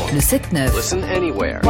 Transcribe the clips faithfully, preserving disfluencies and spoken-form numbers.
Le sept neuf. Listen anywhere.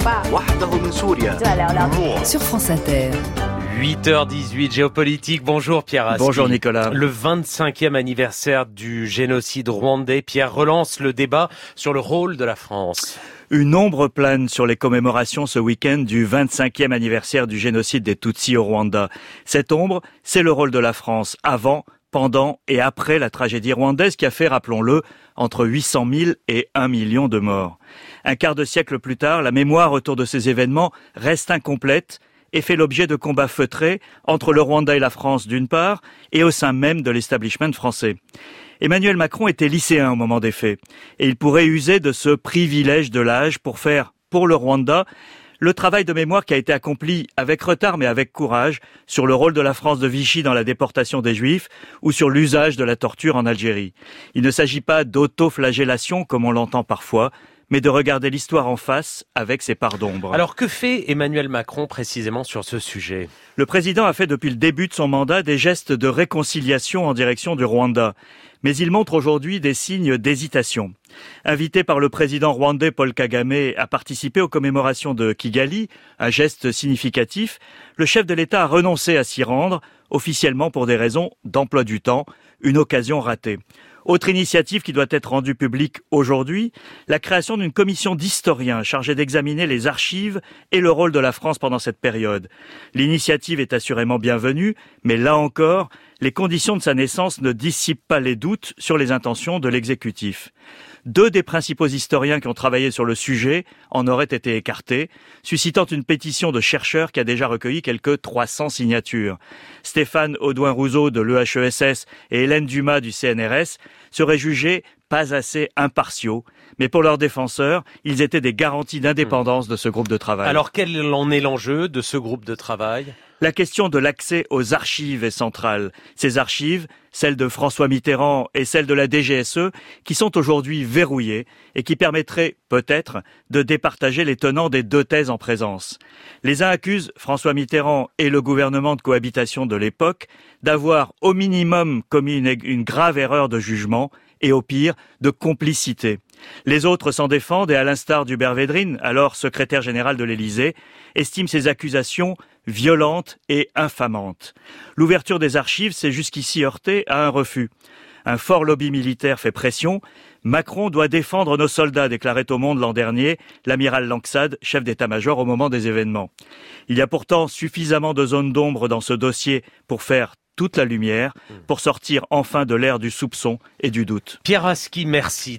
Sur France Inter. huit heures dix-huit, géopolitique. Bonjour Pierre Aski. Bonjour Nicolas. Le vingt-cinquième anniversaire du génocide rwandais. Pierre relance le débat sur le rôle de la France. Une ombre plane sur les commémorations ce week-end du vingt-cinquième anniversaire du génocide des Tutsis au Rwanda. Cette ombre, c'est le rôle de la France avant, pendant et après la tragédie rwandaise qui a fait, rappelons-le, entre huit cent mille et un million de morts. Un quart de siècle plus tard, la mémoire autour de ces événements reste incomplète et fait l'objet de combats feutrés entre le Rwanda et la France d'une part et au sein même de l'establishment français. Emmanuel Macron était lycéen au moment des faits et il pourrait user de ce privilège de l'âge pour faire, pour le Rwanda, le travail de mémoire qui a été accompli avec retard mais avec courage sur le rôle de la France de Vichy dans la déportation des Juifs ou sur l'usage de la torture en Algérie. Il ne s'agit pas d'autoflagellation comme on l'entend parfois, mais de regarder l'histoire en face avec ses parts d'ombre. Alors que fait Emmanuel Macron précisément sur ce sujet ? Le président a fait depuis le début de son mandat des gestes de réconciliation en direction du Rwanda. Mais il montre aujourd'hui des signes d'hésitation. Invité par le président rwandais Paul Kagame à participer aux commémorations de Kigali, un geste significatif, le chef de l'État a renoncé à s'y rendre, officiellement pour des raisons d'emploi du temps, une occasion ratée. Autre initiative qui doit être rendue publique aujourd'hui, la création d'une commission d'historiens chargée d'examiner les archives et le rôle de la France pendant cette période. L'initiative est assurément bienvenue, mais là encore, les conditions de sa naissance ne dissipent pas les doutes sur les intentions de l'exécutif. Deux des principaux historiens qui ont travaillé sur le sujet en auraient été écartés, suscitant une pétition de chercheurs qui a déjà recueilli quelques trois cents signatures. Stéphane Audouin-Rousseau de l'E H E S S et Hélène Dumas du C N R S seraient jugés pas assez impartiaux, mais pour leurs défenseurs, ils étaient des garanties d'indépendance de ce groupe de travail. Alors quel en est l'enjeu de ce groupe de travail ? La question de l'accès aux archives est centrale. Ces archives, celles de François Mitterrand et celles de la D G S E, qui sont aujourd'hui verrouillées et qui permettraient, peut-être, de départager les tenants des deux thèses en présence. Les uns accusent François Mitterrand et le gouvernement de cohabitation de l'époque d'avoir au minimum commis une, une grave erreur de jugement et au pire, de complicité. Les autres s'en défendent et à l'instar d'Hubert Védrine, alors secrétaire général de l'Élysée, estiment ces accusations violentes et infamantes. L'ouverture des archives s'est jusqu'ici heurtée à un refus. Un fort lobby militaire fait pression. Macron doit défendre nos soldats, déclarait au Monde l'an dernier l'amiral Langsad, chef d'état-major au moment des événements. Il y a pourtant suffisamment de zones d'ombre dans ce dossier pour faire toute la lumière, pour sortir enfin de l'ère du soupçon et du doute. Pierre Aski, merci.